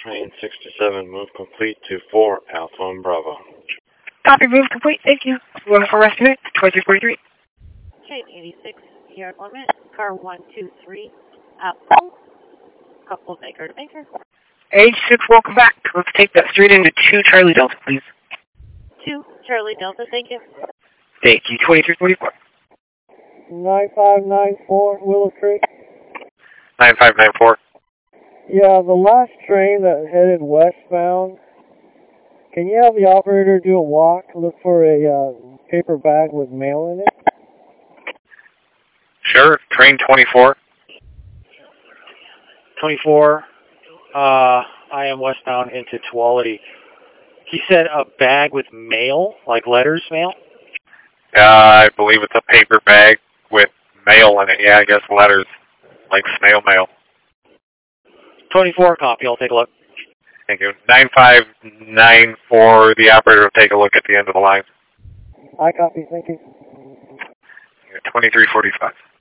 Train 67, move complete to 4 Alpha and Bravo. Copy, move complete, thank you. One for estimate, 2343. Train 86, here at 1 minute, car 123, Alpha, couple Baker to Baker. 86, welcome back. Let's take that straight into 2 Charlie Delta, please. 2 Charlie Delta, thank you. Thank you, 2344. 9594, Willow Creek. 9594. Yeah, the last train that headed westbound, can you have the operator do a walk, look for a paper bag with mail in it? Sure, train 24. 24, I am westbound into Tuolity. He said a bag with mail, like letters mail? I believe it's a paper bag with mail in it. Yeah, I guess letters, like snail mail. 24, copy, I'll take a look. Thank you. 9594, the operator will take a look at the end of the line. I copy, thank you. 2345.